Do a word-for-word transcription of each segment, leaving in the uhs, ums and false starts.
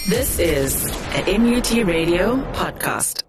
This is an M U T Radio podcast.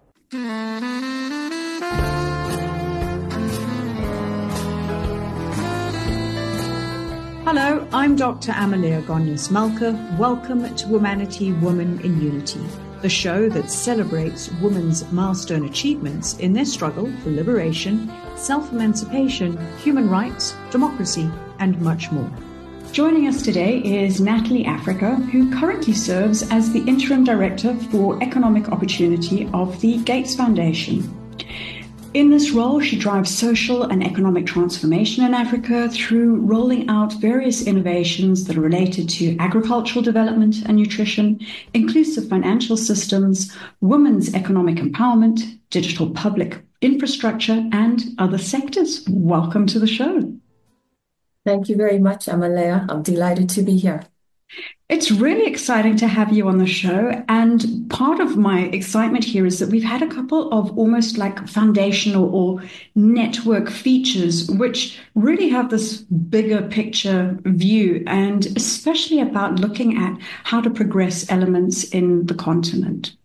Hello, I'm Doctor Amalia Gonyas-Malka. Welcome to Womanity, Woman in Unity, the show that celebrates women's milestone achievements in their struggle for liberation, self-emancipation, human rights, democracy, and much more. Joining us today is Natalie Africa, who currently serves as the Interim Director for Economic Opportunity of the Gates Foundation. In this role, she drives social and economic transformation in Africa through rolling out various innovations that are related to agricultural development and nutrition, inclusive financial systems, women's economic empowerment, digital public infrastructure, and other sectors. Welcome to the show. Thank you very much, Amalia. I'm delighted to be here. It's really exciting to have you on the show. And part of my excitement here is that we've had a couple of almost like foundational or network features, which really have this bigger picture view, and especially about looking at how to progress elements in the continent.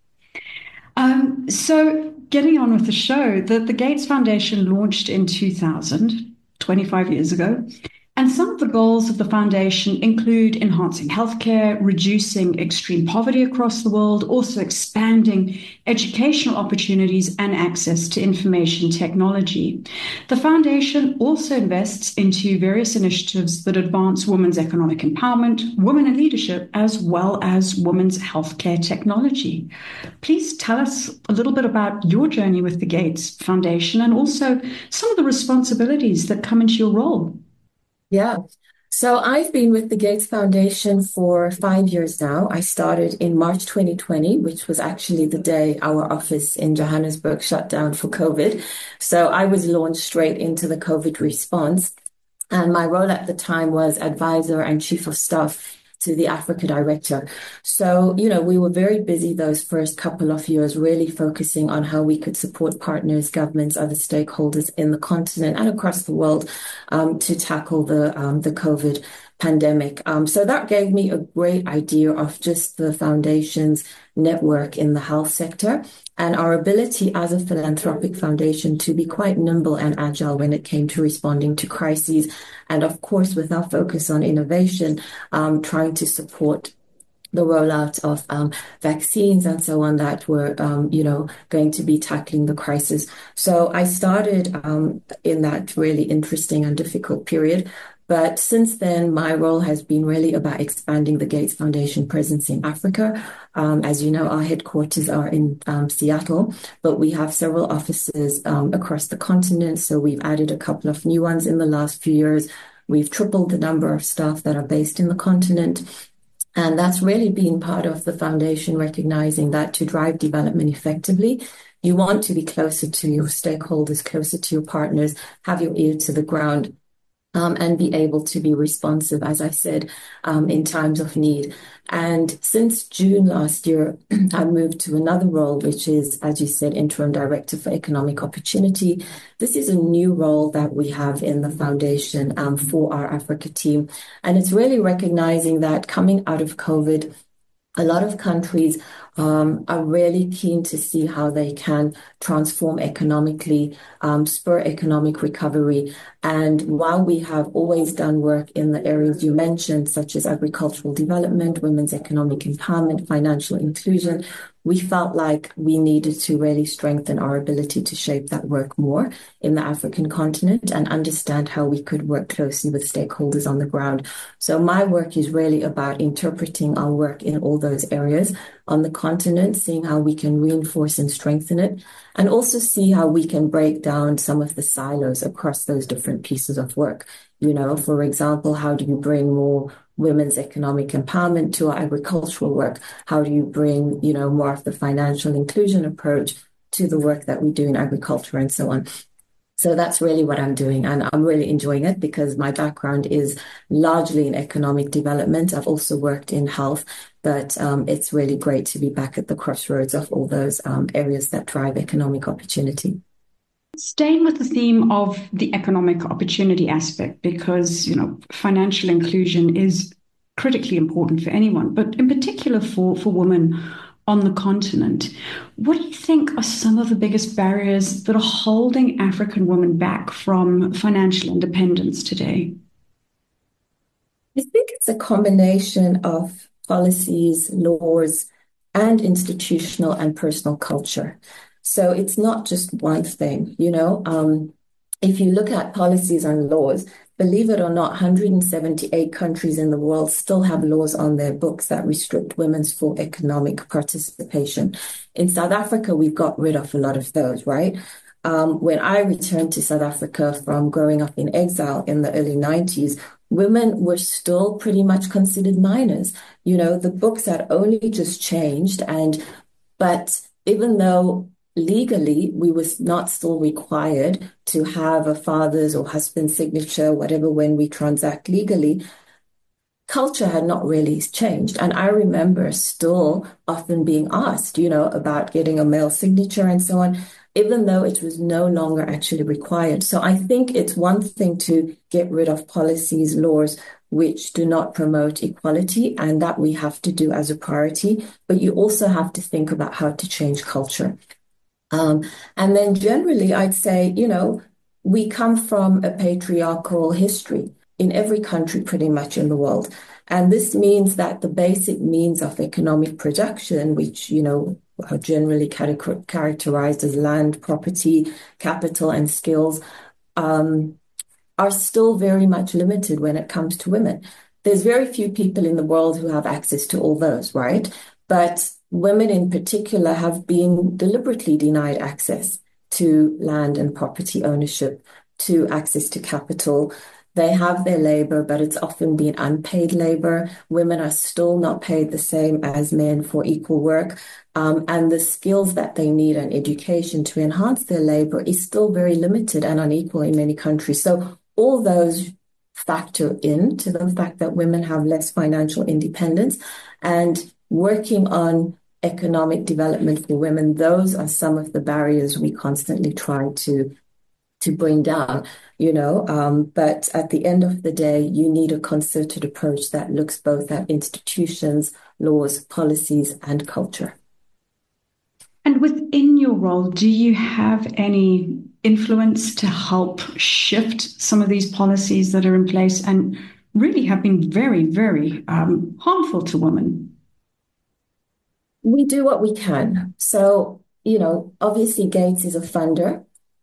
Um, so getting on with the show, the, the Gates Foundation launched in two thousand, twenty-five years ago. And some of the goals of the foundation include enhancing healthcare, reducing extreme poverty across the world, also expanding educational opportunities and access to information technology. The foundation also invests into various initiatives that advance women's economic empowerment, women in leadership, as well as women's healthcare technology. Please tell us a little bit about your journey with the Gates Foundation and also some of the responsibilities that come into your role. Yeah. So I've been with the Gates Foundation for five years now. I started in March twenty twenty, which was actually the day our office in Johannesburg shut down for COVID. So I was launched straight into the COVID response. And my role at the time was advisor and chief of staff to the Africa director. So, you know, we were very busy those first couple of years, really focusing on how we could support partners, governments, other stakeholders in the continent and across the world um, to tackle the um, the COVID pandemic. Um, so that gave me a great idea of just the foundation's network in the health sector and our ability as a philanthropic foundation to be quite nimble and agile when it came to responding to crises. And of course, with our focus on innovation, um, trying to support the rollout of um, vaccines and so on that were, um, you know, going to be tackling the crisis. So I started um, in that really interesting and difficult period. But since then, my role has been really about expanding the Gates Foundation presence in Africa. Um, as you know, our headquarters are in um, Seattle, but we have several offices um, across the continent. So we've added a couple of new ones in the last few years. We've tripled the number of staff that are based in the continent. And that's really been part of the foundation, recognizing that to drive development effectively, you want to be closer to your stakeholders, closer to your partners, have your ear to the ground. Um, and be able to be responsive, as I said, um, in times of need. And since June last year, I moved to another role, which is, as you said, Interim Director for Economic Opportunity. This is a new role that we have in the foundation um, for our Africa team. And it's really recognizing that coming out of COVID, a lot of countries um, are really keen to see how they can transform economically, um, spur economic recovery. And while we have always done work in the areas you mentioned, such as agricultural development, women's economic empowerment, financial inclusion, we felt like we needed to really strengthen our ability to shape that work more in the African continent and understand how we could work closely with stakeholders on the ground. So my work is really about interpreting our work in all those areas on the continent, seeing how we can reinforce and strengthen it, and also see how we can break down some of the silos across those different pieces of work. You know, for example, how do you bring more women's economic empowerment to our agricultural work? How do you bring, you know, more of the financial inclusion approach to the work that we do in agriculture and so on? So that's really what I'm doing. And I'm really enjoying it because my background is largely in economic development. I've also worked in health, but um, it's really great to be back at the crossroads of all those um, areas that drive economic opportunity. Staying with the theme of the economic opportunity aspect, because, you know, financial inclusion is critically important for anyone, but in particular for, for women on the continent. What do you think are some of the biggest barriers that are holding African women back from financial independence today? I think it's a combination of policies, laws, and institutional and personal culture. So it's not just one thing, you know. Um, if you look at policies and laws, believe it or not, one hundred seventy-eight countries in the world still have laws on their books that restrict women's full economic participation. In South Africa, we've got rid of a lot of those, right? Um, when I returned to South Africa from growing up in exile in the early nineties, women were still pretty much considered minors. You know, the books had only just changed, and but even though legally we were not still required to have a father's or husband's signature, whatever, when we transact legally, culture had not really changed. And I remember still often being asked, you know, about getting a male signature and so on, even though it was no longer actually required. So I think it's one thing to get rid of policies, laws, which do not promote equality, and that we have to do as a priority. But you also have to think about how to change culture. Um, and then generally, I'd say, you know, we come from a patriarchal history in every country pretty much in the world. And this means that the basic means of economic production, which, you know, are generally char- characterized as land, property, capital, and skills, um, are still very much limited when it comes to women. There's very few people in the world who have access to all those, right? But women in particular have been deliberately denied access to land and property ownership, to access to capital. They have their labor, but it's often been unpaid labor. Women are still not paid the same as men for equal work. Um, and the skills that they need and education to enhance their labor is still very limited and unequal in many countries. So all those factor into the fact that women have less financial independence, and working on economic development for women, those are some of the barriers we constantly try to to bring down, you know. Um, but at the end of the day, you need a concerted approach that looks both at institutions, laws, policies, and culture. And within your role, do you have any influence to help shift some of these policies that are in place and really have been very, very um, harmful to women? We do what we can. So, you know, obviously Gates is a funder.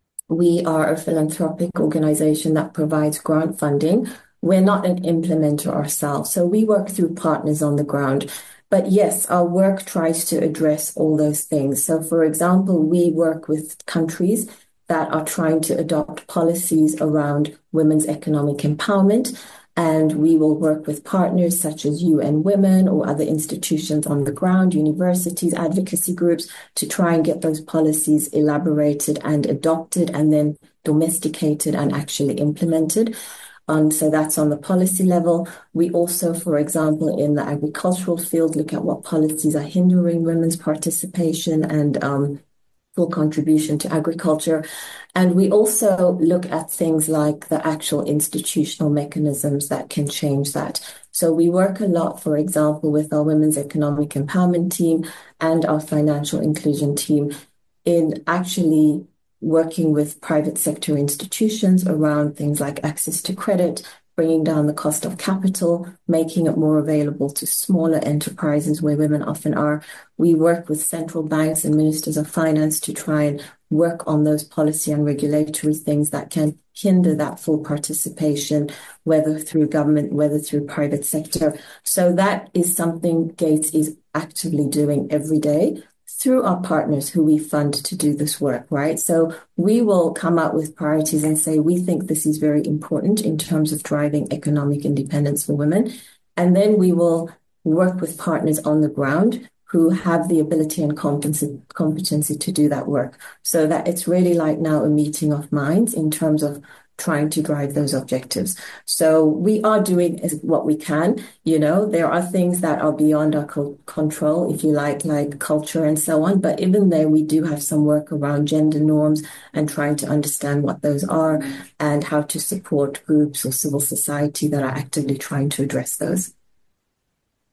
We are a philanthropic organization that provides grant funding. We're not an implementer ourselves, so we work through partners on the ground. But yes, our work tries to address all those things. So, for example, we work with countries that are trying to adopt policies around women's economic empowerment. And we will work with partners such as U N Women or other institutions on the ground, universities, advocacy groups, to try and get those policies elaborated and adopted and then domesticated and actually implemented. Um, so that's on the policy level. We also, for example, in the agricultural field, look at what policies are hindering women's participation and um, full contribution to agriculture. And we also look at things like the actual institutional mechanisms that can change that. So we work a lot, for example, with our Women's Economic Empowerment team and our Financial Inclusion team in actually working with private sector institutions around things like access to credit, bringing down the cost of capital, making it more available to smaller enterprises where women often are. We work with central banks and ministers of finance to try and work on those policy and regulatory things that can hinder that full participation, whether through government, whether through private sector. So that is something Gates is actively doing every day through our partners who we fund to do this work, right? So we will come out with priorities and say, we think this is very important in terms of driving economic independence for women. And then we will work with partners on the ground who have the ability and competency, competency to do that work. So that it's really like now a meeting of minds in terms of trying to drive those objectives. So we are doing what we can. You know, there are things that are beyond our co- control, if you like, like culture and so on. But even there, we do have some work around gender norms and trying to understand what those are and how to support groups or civil society that are actively trying to address those.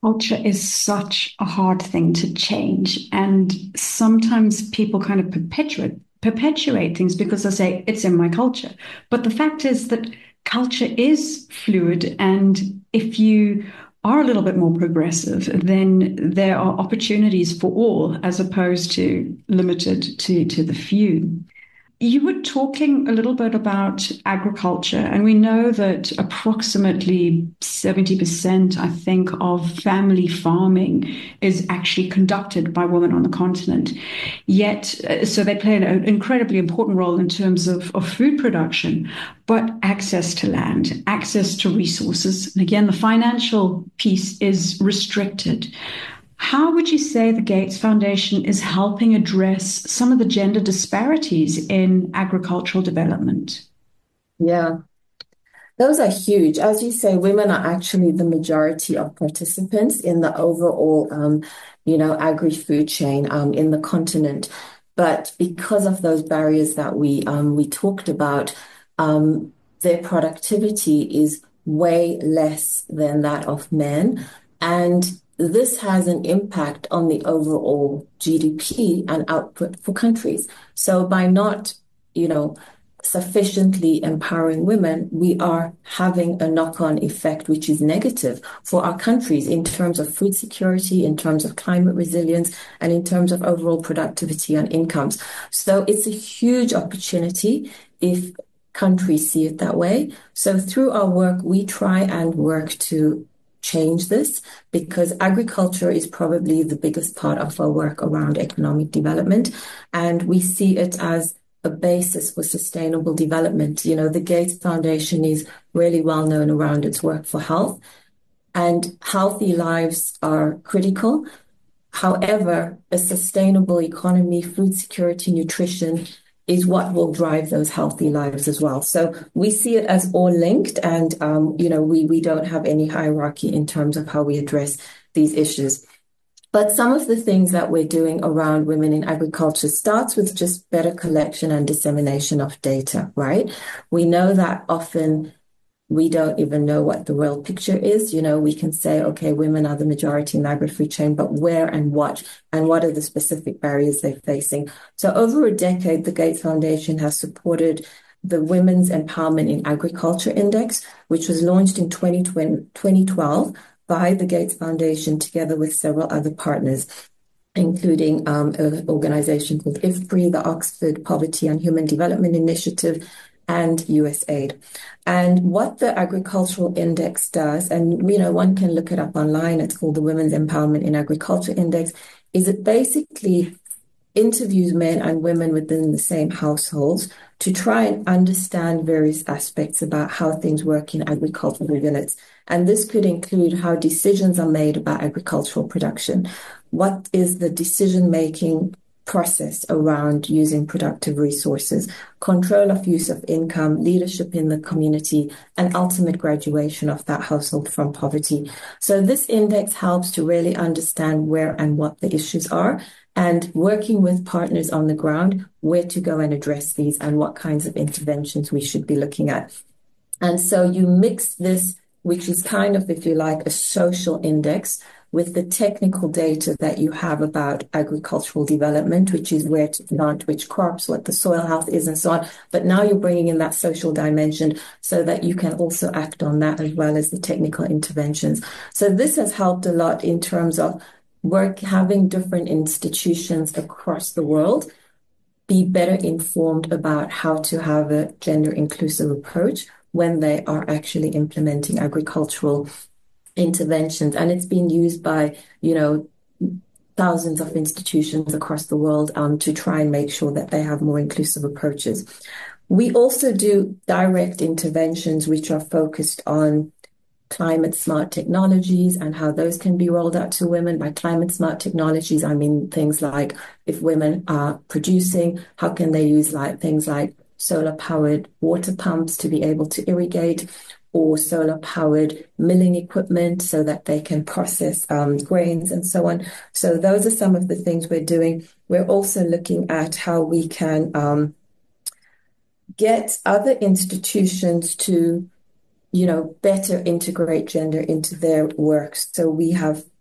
Culture is such a hard thing to change. And sometimes people kind of perpetuate perpetuate things because they say it's in my culture. But the fact is that culture is fluid. And if you are a little bit more progressive, then there are opportunities for all as opposed to limited to, to the few. You were talking a little bit about agriculture, and we know that approximately seventy percent, I think, of family farming is actually conducted by women on the continent. Yet, uh, so they play an incredibly important role in terms of, of food production, but access to land, access to resources. And again, the financial piece is restricted. How would you say the Gates Foundation is helping address some of the gender disparities in agricultural development? Yeah, those are huge. As you say, women are actually the majority of participants in the overall, um, you know, agri-food chain um, in the continent. But because of those barriers that we um, we talked about, um, their productivity is way less than that of men. And this has an impact on the overall G D P and output for countries. So by not, you know, sufficiently empowering women, we are having a knock-on effect which is negative for our countries in terms of food security, in terms of climate resilience, and in terms of overall productivity and incomes. So it's a huge opportunity if countries see it that way. So through our work, we try and work to change this because agriculture is probably the biggest part of our work around economic development. And we see it as a basis for sustainable development. You know, the Gates Foundation is really well known around its work for health, and healthy lives are critical. However, a sustainable economy, food security, nutrition is what will drive those healthy lives as well. So we see it as all linked, and um, you know, we we don't have any hierarchy in terms of how we address these issues. But some of the things that we're doing around women in agriculture starts with just better collection and dissemination of data, right? We know that often we don't even know what the real picture is. You know, we can say, okay, women are the majority in the agri-food chain, but where and what, and what are the specific barriers they're facing? So over a decade, the Gates Foundation has supported the Women's Empowerment in Agriculture Index, which was launched in twenty twelve by the Gates Foundation together with several other partners, including um, an organization called I F P R I, the Oxford Poverty and Human Development Initiative, and U S A I D. And what the Agricultural Index does, and you know, one can look it up online, it's called the Women's Empowerment in Agriculture Index, is it basically interviews men and women within the same households to try and understand various aspects about how things work in agricultural units. And this could include how decisions are made about agricultural production. What is the decision-making process around using productive resources, control of use of income, leadership in the community, and ultimate graduation of that household from poverty. So this index helps to really understand where and what the issues are, and working with partners on the ground, where to go and address these and what kinds of interventions we should be looking at. And so you mix this, which is kind of, if you like, a social index, with the technical data that you have about agricultural development, which is where to plant which crops, what the soil health is, and so on. But now you're bringing in that social dimension so that you can also act on that as well as the technical interventions. So this has helped a lot in terms of work, having different institutions across the world be better informed about how to have a gender inclusive approach when they are actually implementing agricultural interventions. And it's been used by, you know, thousands of institutions across the world um, to try and make sure that they have more inclusive approaches. We also do direct interventions which are focused on climate smart technologies and how those can be rolled out to women. By climate smart technologies, I mean things like if women are producing, how can they use like things like solar powered water pumps to be able to irrigate, or solar powered milling equipment so that they can process um, grains and so on. So those are some of the things we're doing. We're also looking at how we can um, get other institutions to, you know, better integrate gender into their work. So we have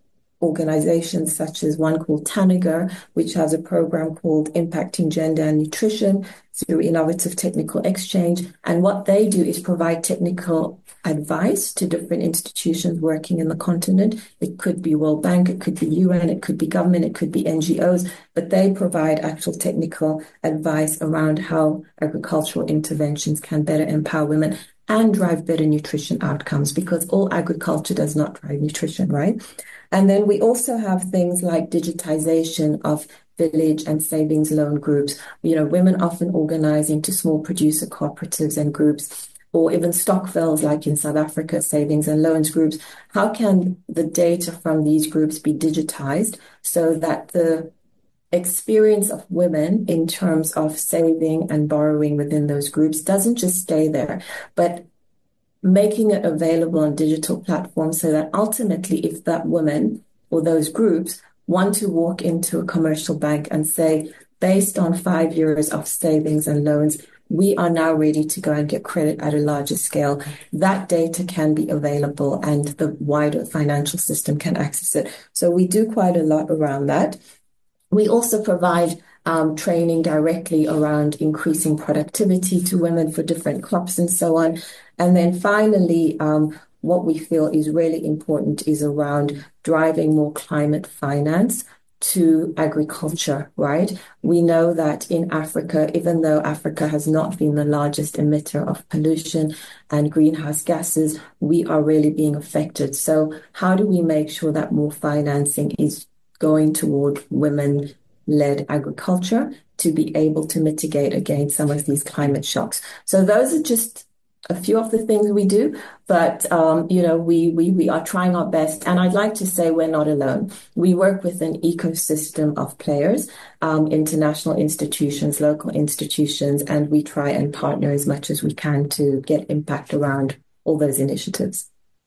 organizations such as one called Tanager, which has a program called Impacting Gender and Nutrition through Innovative Technical Exchange. And what they do is provide technical advice to different institutions working in the continent. It could be World Bank, it could be U N, it could be government, it could be N G Os, but they provide actual technical advice around how agricultural interventions can better empower women and drive better nutrition outcomes, because all agriculture does not drive nutrition, right? And then we also have things like digitization of village and savings loan groups, you know, women often organizing to small producer cooperatives and groups, or even stokvels like in South Africa, savings and loans groups. How can the data from these groups be digitized so that the experience of women in terms of saving and borrowing within those groups doesn't just stay there, but making it available on digital platforms so that ultimately if that woman or those groups want to walk into a commercial bank and say, based on five years of savings and loans, we are now ready to go and get credit at a larger scale, that data can be available and the wider financial system can access it. So we do quite a lot around that. We also provide um, training directly around increasing productivity to women for different crops and so on. And then finally, um, what we feel is really important is around driving more climate finance to agriculture, right? We know that in Africa, even though Africa has not been the largest emitter of pollution and greenhouse gases, we are really being affected. So how do we make sure that more financing is going toward women-led agriculture to be able to mitigate against some of these climate shocks? So those are just a few of the things we do, but um, you know, we we we are trying our best. And I'd like to say we're not alone. We work with an ecosystem of players, um, international institutions, local institutions, and we try and partner as much as we can to get impact around all those initiatives.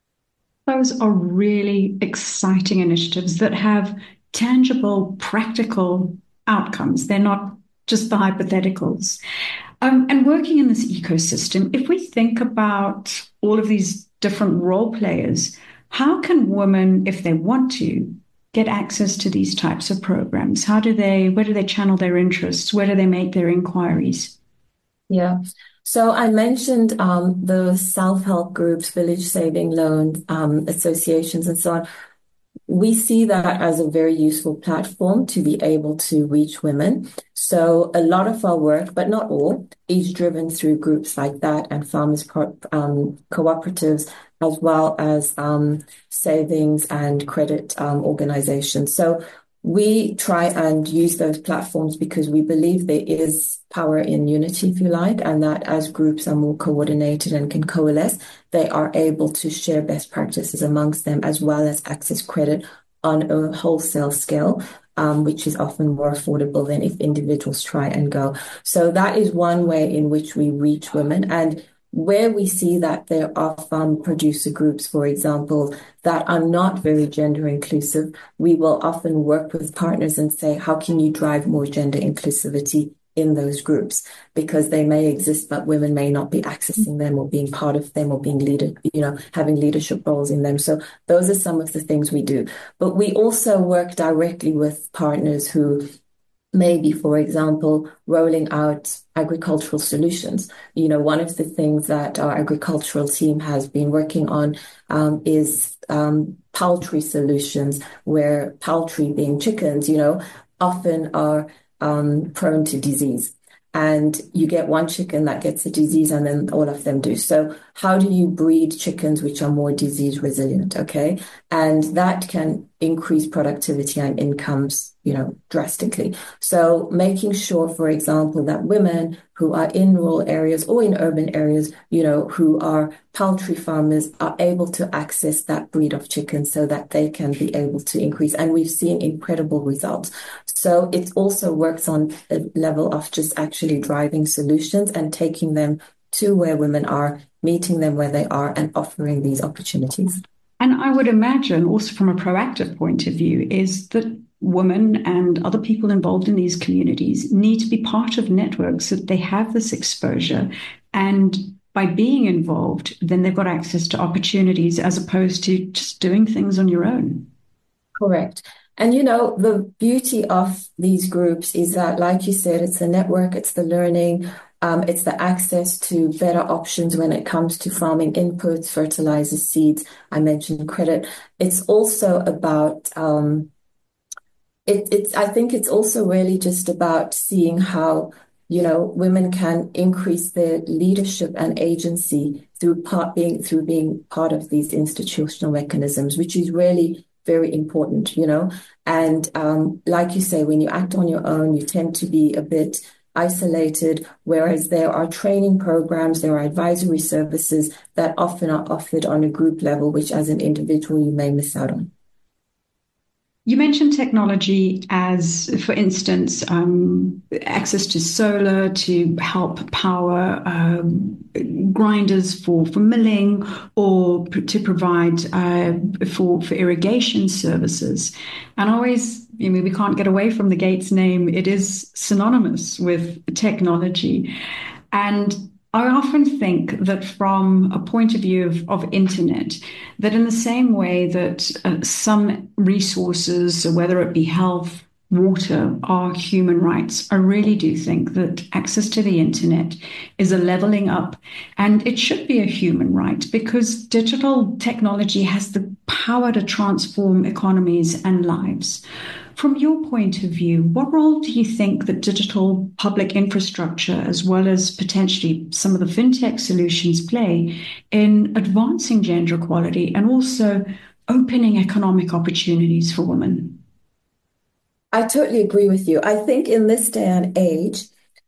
Those are really exciting initiatives that have tangible, practical outcomes. They're not just the hypotheticals. Um, and working in this ecosystem, if we think about all of these different role players, how can women, if they want to, get access to these types of programs? How do they, where do they channel their interests? Where do they make their inquiries? Yeah. So I mentioned um, the self-help groups, village saving loan um, associations, and so on. We see that as a very useful platform to be able to reach women. So a lot of our work, but not all, is driven through groups like that and farmers co- um, cooperatives, as well as um, savings and credit um, organizations. So we try and use those platforms because we believe there is power in unity, if you like, and that as groups are more coordinated and can coalesce, they are able to share best practices amongst them, as well as access credit on a wholesale scale, um, which is often more affordable than if individuals try and go. So that is one way in which we reach women. And where we see that there are farm producer groups, for example, that are not very gender inclusive, we will often work with partners and say, how can you drive more gender inclusivity in those groups? Because they may exist, but women may not be accessing them or being part of them or being leader, you know, having leadership roles in them. So those are some of the things we do. But we also work directly with partners who maybe, for example, rolling out agricultural solutions. You know, one of the things that our agricultural team has been working on um, is um, poultry solutions, where poultry, being chickens, you know, often are um, prone to disease. And you get one chicken that gets a disease and then all of them do. So how do you breed chickens which are more disease resilient? Okay. And that can increase productivity and incomes, you know, drastically. So making sure, for example, that women who are in rural areas or in urban areas, you know, who are poultry farmers are able to access that breed of chickens so that they can be able to increase. And we've seen incredible results. So it also works on a level of just actually driving solutions and taking them to where women are, meeting them where they are, and offering these opportunities. And I would imagine also from a proactive point of view is that women and other people involved in these communities need to be part of networks so that they have this exposure. And by being involved, then they've got access to opportunities as opposed to just doing things on your own. Correct. And you know, the beauty of these groups is that, like you said, it's a network, it's the learning, um, it's the access to better options when it comes to farming inputs, fertilizers, seeds. I mentioned credit. It's also about um, it, it's, I think it's also really just about seeing how, you know, women can increase their leadership and agency through part being through being part of these institutional mechanisms, which is really very important, you know. And um, like you say, when you act on your own, you tend to be a bit isolated, whereas there are training programs, there are advisory services that often are offered on a group level, which as an individual you may miss out on. You mentioned technology as, for instance, um, access to solar to help power um, grinders for, for milling or p- to provide uh, for, for irrigation services. And always, I mean, we can't get away from the Gates name. It is synonymous with technology. And I often think that from a point of view of, of internet, that in the same way that uh, some resources, whether it be health, water, are human rights, I really do think that access to the internet is a leveling up, and it should be a human right because digital technology has the power to transform economies and lives. From your point of view, what role do you think that digital public infrastructure, as well as potentially some of the fintech solutions, play in advancing gender equality and also opening economic opportunities for women? I totally agree with you. I think in this day and age,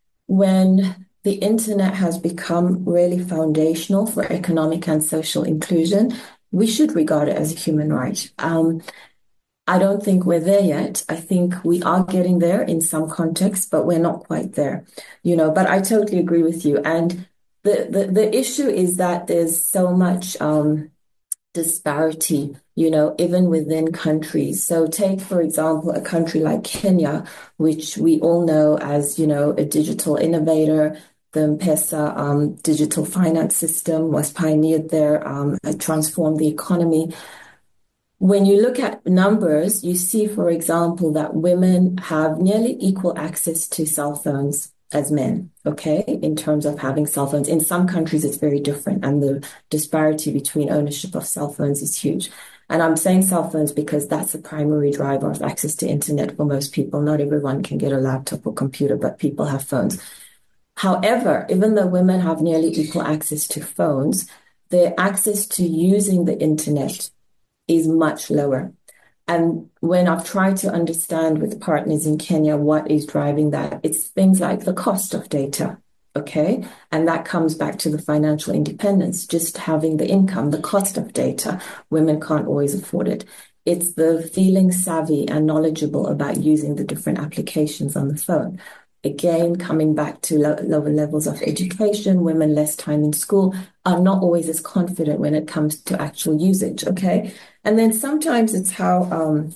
when the internet has become really foundational for economic and social inclusion, we should regard it as a human right. Um, I don't think we're there yet. I think we are getting there in some contexts, but we're not quite there, you know, but I totally agree with you. And the, the, the issue is that there's so much um, disparity, you know, even within countries. So take, for example, a country like Kenya, which we all know as, you know, a digital innovator. The M-Pesa um, digital finance system was pioneered there, um, it transformed the economy. When you look at numbers, you see, for example, that women have nearly equal access to cell phones as men, okay, in terms of having cell phones. In some countries, it's very different, and the disparity between ownership of cell phones is huge. And I'm saying cell phones because that's the primary driver of access to internet for most people. Not everyone can get a laptop or computer, but people have phones. However, even though women have nearly equal access to phones, their access to using the internet is much lower. And when I've tried to understand with partners in Kenya what is driving that, it's things like the cost of data, okay? And that comes back to the financial independence, just having the income, the cost of data. Women can't always afford it. It's the feeling savvy and knowledgeable about using the different applications on the phone. Again, coming back to lo- lower levels of education, women less time in school are not always as confident when it comes to actual usage, okay? And then sometimes it's how um,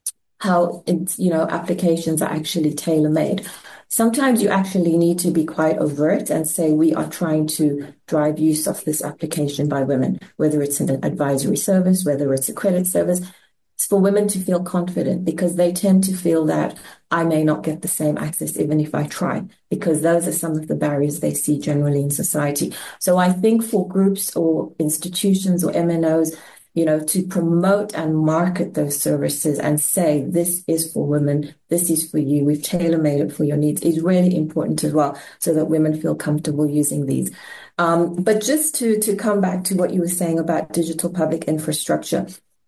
how it's, you know, applications are actually tailor-made. Sometimes you actually need to be quite overt and say, we are trying to drive use of this application by women, whether it's an advisory service, whether it's a credit service. It's for women to feel confident because they tend to feel that I may not get the same access even if I try, because those are some of the barriers they see generally in society. So I think for groups or institutions or M N Os, you know, to promote and market those services and say, this is for women, this is for you, we've tailor-made it for your needs, is really important as well, so that women feel comfortable using these. Um, but just to, to come back to what you were saying about digital public infrastructure.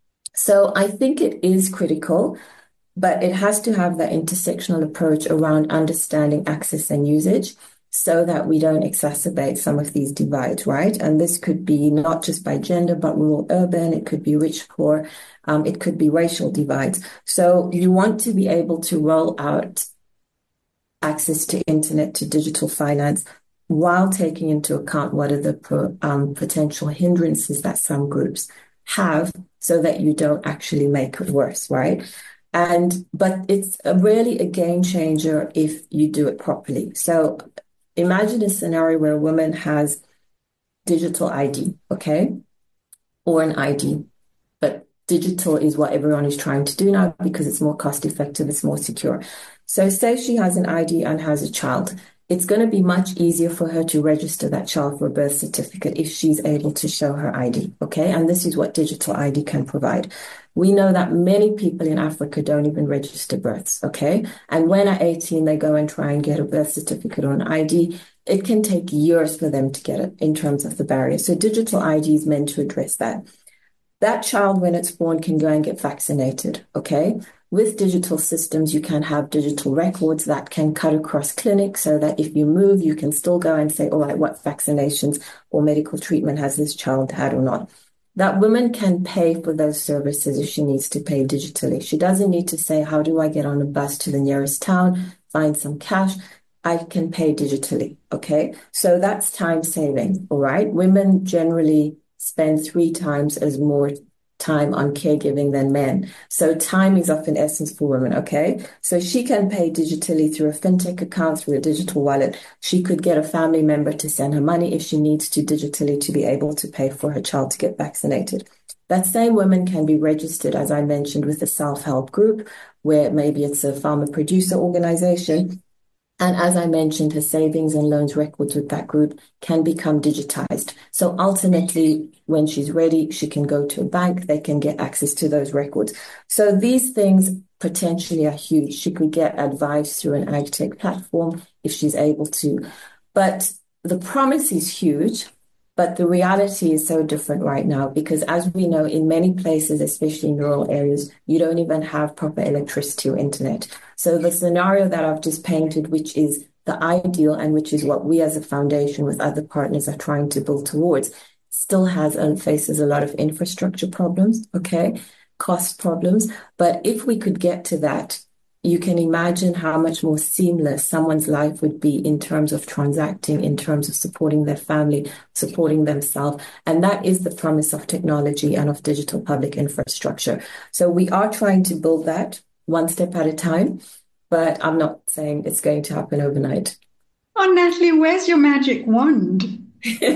So I think it is critical, but it has to have that intersectional approach around understanding access and usage so that we don't exacerbate some of these divides, right? And this could be not just by gender, but rural, urban, it could be rich, poor, um, it could be racial divides. So you want to be able to roll out access to internet, to digital finance, while taking into account what are the um, potential hindrances that some groups have so that you don't actually make it worse, right? And, but it's a really a game changer if you do it properly. So imagine a scenario where a woman has digital I D, okay? Or an I D, but digital is what everyone is trying to do now because it's more cost effective, it's more secure. So say she has an I D and has a child, it's going to be much easier for her to register that child for a birth certificate if she's able to show her I D, okay? And this is what digital I D can provide. We know that many people in Africa don't even register births, okay? And when at eighteen, they go and try and get a birth certificate or an I D, it can take years for them to get it in terms of the barrier. So digital I D is meant to address that. That child, when it's born, can go and get vaccinated, okay? With digital systems, you can have digital records that can cut across clinics so that if you move, you can still go and say, all right, what vaccinations or medical treatment has this child had or not? That woman can pay for those services if she needs to pay digitally. She doesn't need to say, how do I get on a bus to the nearest town, find some cash? I can pay digitally, okay? So that's time saving, all right? Women generally spend three times as more time on caregiving than men. So time is of an essence for women, okay? So she can pay digitally through a fintech account, through a digital wallet. She could get a family member to send her money if she needs to digitally to be able to pay for her child to get vaccinated. That same woman can be registered, as I mentioned, with a self-help group, where maybe it's a farmer producer organization. And as I mentioned, her savings and loans records with that group can become digitized. So ultimately, when she's ready, she can go to a bank, they can get access to those records. So these things potentially are huge. She could get advice through an AgTech platform if she's able to. But the promise is huge. But the reality is so different right now because, as we know, in many places, especially in rural areas, you don't even have proper electricity or internet. So the scenario that I've just painted, which is the ideal and which is what we as a foundation with other partners are trying to build towards, still has and faces a lot of infrastructure problems, okay, cost problems. But if we could get to that, you can imagine how much more seamless someone's life would be in terms of transacting, in terms of supporting their family, supporting themselves. And that is the promise of technology and of digital public infrastructure. So we are trying to build that one step at a time, but I'm not saying it's going to happen overnight. Oh, Natalie, where's your magic wand?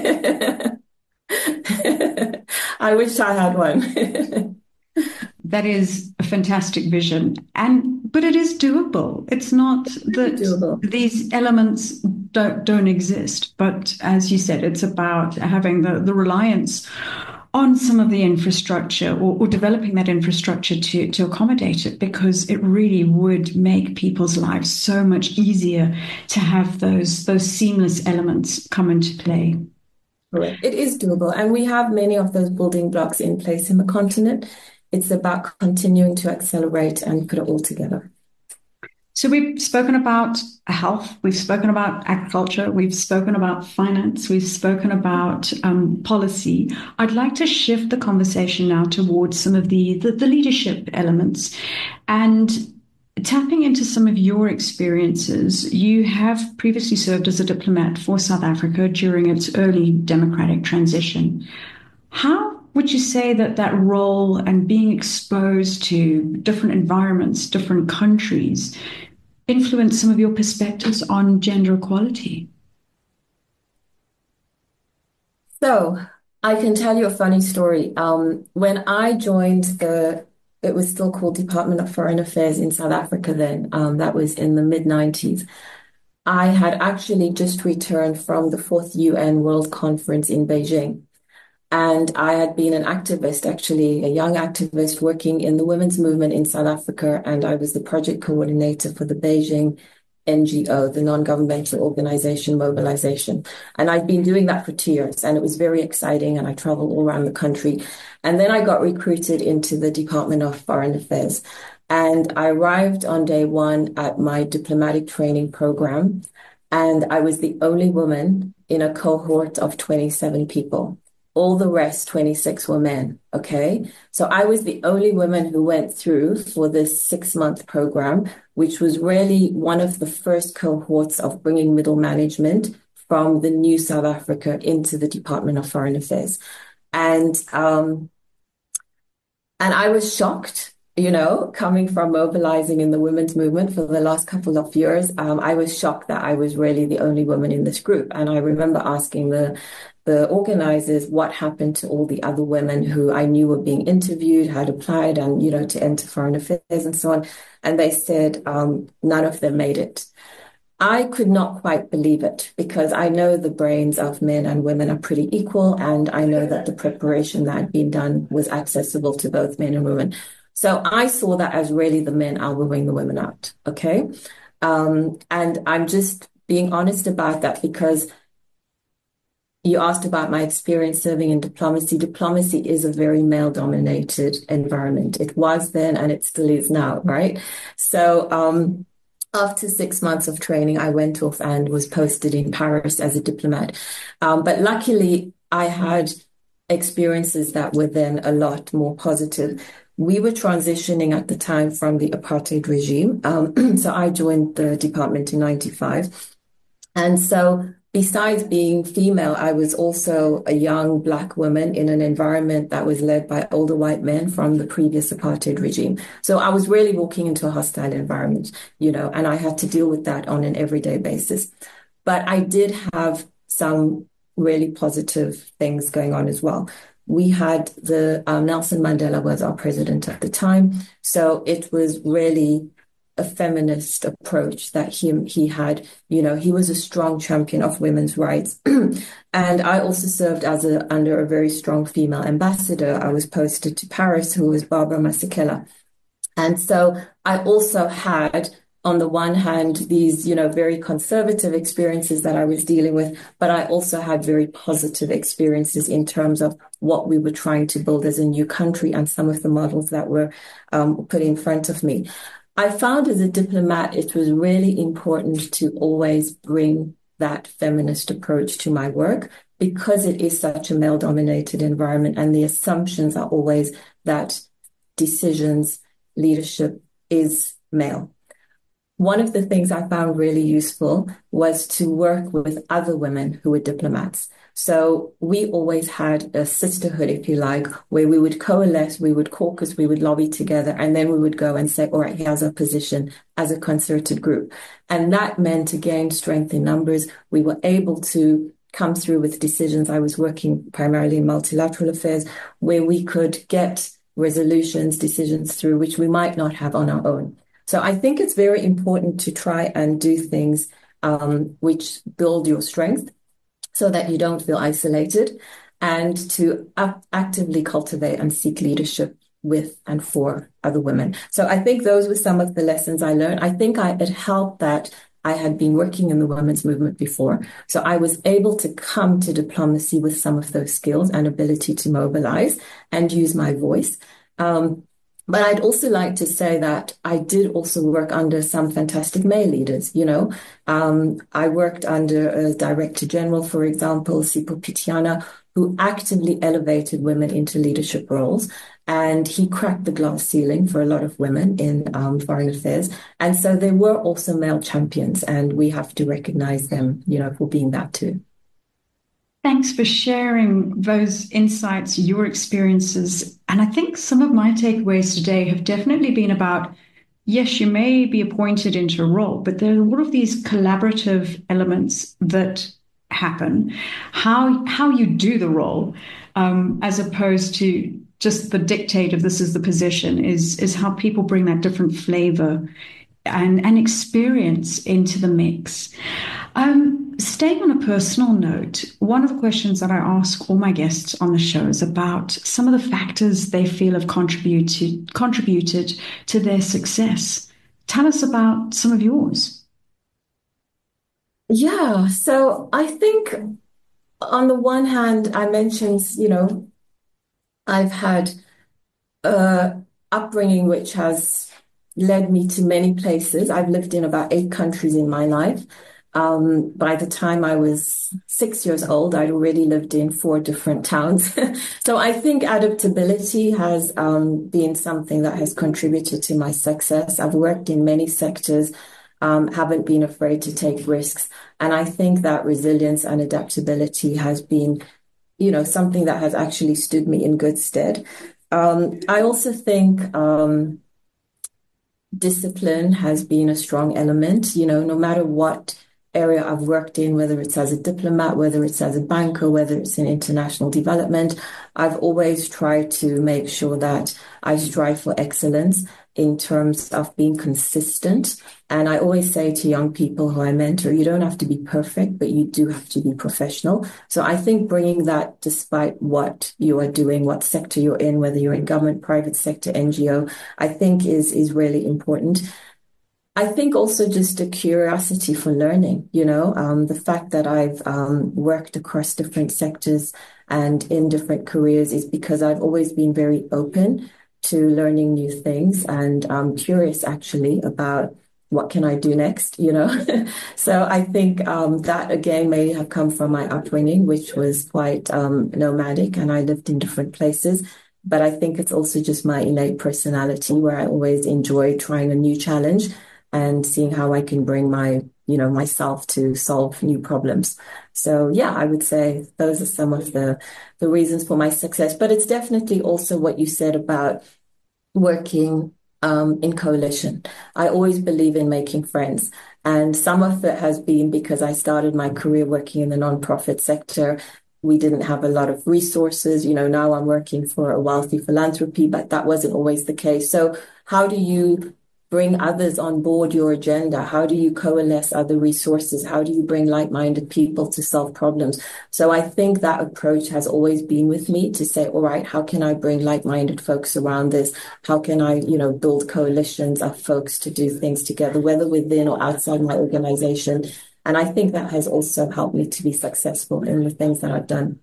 I wish I had one. That is a fantastic vision. And but it is doable. It's not that doable. These elements don't don't exist. But as you said, it's about having the, the reliance on some of the infrastructure or, or developing that infrastructure to, to accommodate it, because it really would make people's lives so much easier to have those those seamless elements come into play. Correct. It is doable. And we have many of those building blocks in place in the continent. It's about continuing to accelerate and put it all together. So we've spoken about health, we've spoken about agriculture, we've spoken about finance, we've spoken about um, policy. I'd like to shift the conversation now towards some of the, the, the leadership elements. And tapping into some of your experiences, you have previously served as a diplomat for South Africa during its early democratic transition. How would you say that that role and being exposed to different environments, different countries, influence some of your perspectives on gender equality? So I can tell you a funny story. Um, when I joined the, it was still called Department of Foreign Affairs in South Africa then, um, that was in the mid nineties. I had actually just returned from the fourth U N World Conference in Beijing. And I had been an activist, actually, a young activist working in the women's movement in South Africa. And I was the project coordinator for the Beijing N G O, the non-governmental organization mobilization. And I'd been doing that for two years and it was very exciting. And I traveled all around the country. And then I got recruited into the Department of Foreign Affairs. And I arrived on day one at my diplomatic training program. And I was the only woman in a cohort of twenty-seven people. All the rest, twenty-six, were men, okay? So I was the only woman who went through for this six-month program, which was really one of the first cohorts of bringing middle management from the new South Africa into the Department of Foreign Affairs. And, um, and I was shocked you know, coming from mobilizing in the women's movement for the last couple of years, um, I was shocked that I was really the only woman in this group. And I remember asking the the organizers what happened to all the other women who I knew were being interviewed, had applied, and you know, to enter foreign affairs and so on. And they said um, none of them made it. I could not quite believe it because I know the brains of men and women are pretty equal, and I know that the preparation that had been done was accessible to both men and women. So I saw that as really the men elbowing the women out. Okay. Um, and I'm just being honest about that because you asked about my experience serving in diplomacy. Diplomacy is a very male-dominated environment. It was then and it still is now, right? So um, after six months of training, I went off and was posted in Paris as a diplomat. Um, but luckily, I had experiences that were then a lot more positive. We were transitioning at the time from the apartheid regime. Um, so I joined the department in ninety-five. And so besides being female, I was also a young Black woman in an environment that was led by older white men from the previous apartheid regime. So I was really walking into a hostile environment, you know, and I had to deal with that on an everyday basis. But I did have some really positive things going on as well. We had the um, Nelson Mandela was our president at the time. So it was really a feminist approach that he he had. You know, he was a strong champion of women's rights. And I also served as a under a very strong female ambassador. I was posted to Paris, who was Barbara Masekela. And so I also had, on the one hand, these, you know, very conservative experiences that I was dealing with, but I also had very positive experiences in terms of what we were trying to build as a new country and some of the models that were um, put in front of me. I found as a diplomat, it was really important to always bring that feminist approach to my work because it is such a male-dominated environment, and the assumptions are always that decisions, leadership is male. One of the things I found really useful was to work with other women who were diplomats. So we always had a sisterhood, if you like, where we would coalesce, we would caucus, we would lobby together, and then we would go and say, all right, here's our position as a concerted group. And that meant, again, strength in numbers. We were able to come through with decisions. I was working primarily in multilateral affairs, where we could get resolutions, decisions through, which we might not have on our own. So I think it's very important to try and do things um, which build your strength so that you don't feel isolated, and to ap- actively cultivate and seek leadership with and for other women. So I think those were some of the lessons I learned. I think I, it helped that I had been working in the women's movement before. So I was able to come to diplomacy with some of those skills and ability to mobilize and use my voice. Um, But I'd also like to say that I did also work under some fantastic male leaders, you know. Um, I worked under a Director General, for example, Sipho Pitjana, who actively elevated women into leadership roles. And he cracked the glass ceiling for a lot of women in um, foreign affairs. And so there were also male champions, and we have to recognize them, you know, for being that too. Thanks for sharing those insights, your experiences. And I think some of my takeaways today have definitely been about, yes, you may be appointed into a role, but there are all of these collaborative elements that happen. How, how you do the role, um, as opposed to just the dictate of this is the position, is, is how people bring that different flavor and, and experience into the mix. Um, staying on a personal note, one of the questions that I ask all my guests on the show is about some of the factors they feel have contributed contributed to their success. Tell us about some of yours. Yeah, so I think on the one hand, I mentioned, you know, I've had a upbringing which has led me to many places. I've lived in about eight countries in my life. Um, by the time I was six years old, I'd already lived in four different towns. So I think adaptability has um, been something that has contributed to my success. I've worked in many sectors, um, haven't been afraid to take risks. And I think that resilience and adaptability has been, you know, something that has actually stood me in good stead. Um, I also think um, discipline has been a strong element. You know, no matter what area I've worked in, whether it's as a diplomat, whether it's as a banker, whether it's in international development, I've always tried to make sure that I strive for excellence in terms of being consistent. And I always say to young people who I mentor, you don't have to be perfect, but you do have to be professional. So I think bringing that, despite what you are doing, what sector you're in, whether you're in government, private sector, N G O, I think is, is really important. I think also just a curiosity for learning, you know, um, the fact that I've um, worked across different sectors and in different careers is because I've always been very open to learning new things and I'm curious actually about what can I do next, you know. So I think um, that again may have come from my upbringing, which was quite um, nomadic and I lived in different places. But I think it's also just my innate personality where I always enjoy trying a new challenge and seeing how I can bring my, you know, myself to solve new problems. So yeah, I would say those are some of the, the reasons for my success. But it's definitely also what you said about working um, in coalition. I always believe in making friends. And some of it has been because I started my career working in the nonprofit sector. We didn't have a lot of resources. You know, now I'm working for a wealthy philanthropy, but that wasn't always the case. So how do you bring others on board your agenda? How do you coalesce other resources? How do you bring like-minded people to solve problems? So I think that approach has always been with me to say, all right, how can I bring like-minded folks around this? How can I, you know, build coalitions of folks to do things together, whether within or outside my organization? And I think that has also helped me to be successful in the things that I've done.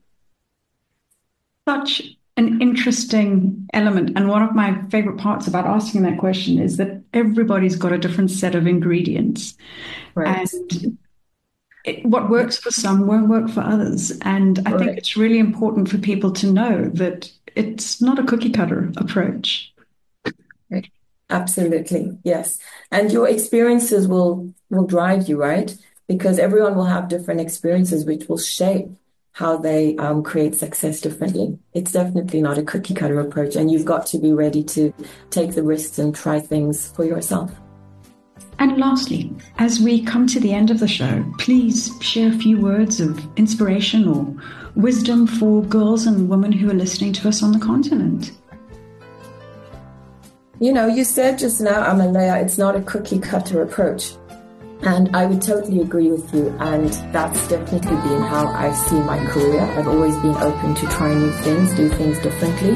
Such an interesting element. And one of my favorite parts about asking that question is that everybody's got a different set of ingredients. Right. And it, what works for some won't work for others. And I right. think it's really important for people to know that it's not a cookie cutter approach. Right. Absolutely. Yes. And your experiences will, will drive you, right? Because everyone will have different experiences, which will shape how they um, create success differently. It's definitely not a cookie cutter approach, and you've got to be ready to take the risks and try things for yourself. And lastly, as we come to the end of the show, please share a few words of inspiration or wisdom for girls and women who are listening to us on the continent. You know, you said just now, Amalaya, it's not a cookie cutter approach. And I would totally agree with you. And that's definitely been how I've seen my career. I've always been open to try new things, do things differently.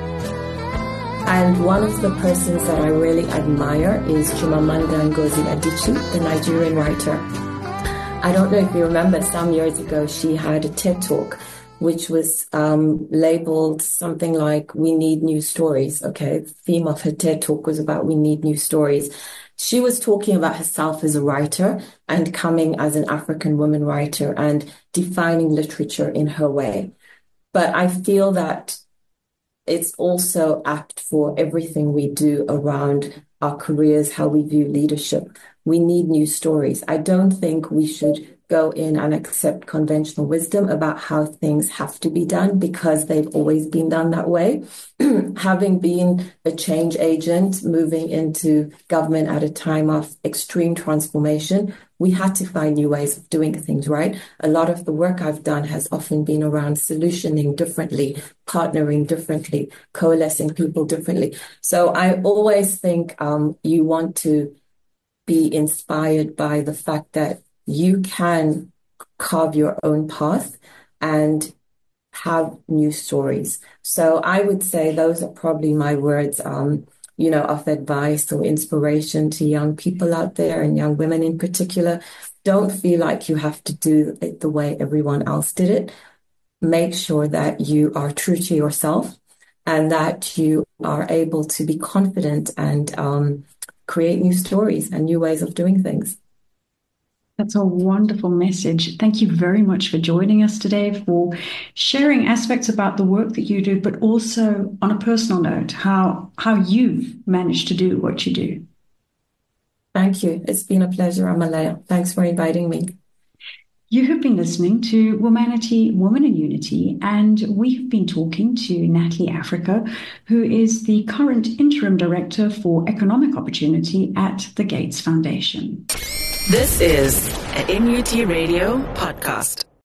And one of the persons that I really admire is Chimamanda Ngozi Adichie, the Nigerian writer. I don't know if you remember, some years ago, she had a TED Talk, which was um, labeled something like, "We need new stories." Okay, the theme of her TED Talk was about we need new stories. She was talking about herself as a writer and coming as an African woman writer and defining literature in her way. But I feel that it's also apt for everything we do around our careers, how we view leadership. We need new stories. I don't think we should go in and accept conventional wisdom about how things have to be done because they've always been done that way. Having been a change agent, moving into government at a time of extreme transformation, we had to find new ways of doing things, right? A lot of the work I've done has often been around solutioning differently, partnering differently, coalescing people differently. So I always think um, you want to be inspired by the fact that you can carve your own path and have new stories. So I would say those are probably my words, um, you know, of advice or inspiration to young people out there and young women in particular. Don't feel like you have to do it the way everyone else did it. Make sure that you are true to yourself and that you are able to be confident and um, create new stories and new ways of doing things. That's a wonderful message. Thank you very much for joining us today, for sharing aspects about the work that you do, but also on a personal note, how, how you've managed to do what you do. Thank you. It's been a pleasure, Amalaya. Thanks for inviting me. You have been listening to Womanity, Woman in Unity, and we've been talking to Natalie Africa, who is the current Interim Director for Economic Opportunity at the Gates Foundation. This is an N U T Radio podcast.